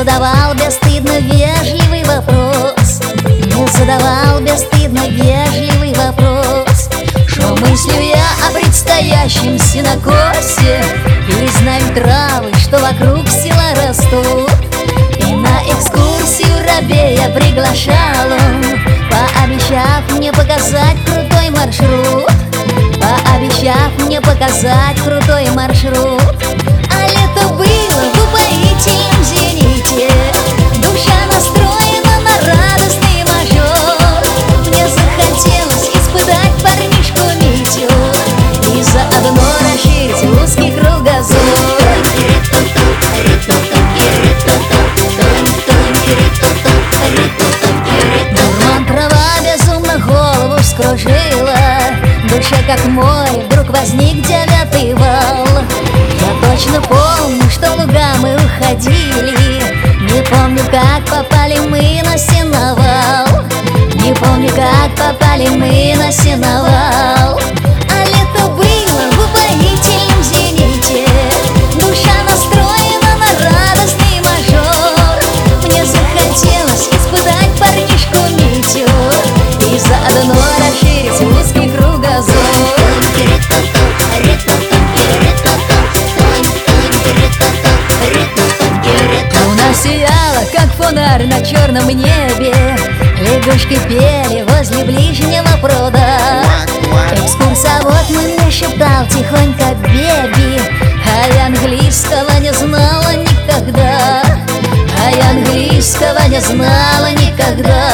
задавал бесстыдно вежливый вопрос. Не задавал бесстыдно вежливый вопрос. Что мыслю я о предстоящем сенокосе, и знаю травы, что вокруг села растут. И на экскурсию рабея приглашал он, пообещав мне показать крутой маршрут. Пообещав мне показать крутой маршрут. А лето было в упоительном зените, душа настроена на радостный мажор. Мне захотелось испытать парнишку Митю и заодно расширить узкий кругозор. Дурман трава безумно голову скружила, душа как море, вдруг возник 9-й вал. Я точно помню, что в луга мы уходили, не помню, как попали мы на сеновал. Не помню, как попали мы на сеновал. А лето было в упоительном зените, душа настроена на радостный мажор. Мне захотелось испытать парнишку Митю и заодно расширить узкий кругозор. Луна сияла, как фонарь на черном небе, лягушки пели возле ближнего пруда. Экскурсовод мне шептал тихонько «Беби», а я английского не знала никогда. А я английского не знала никогда.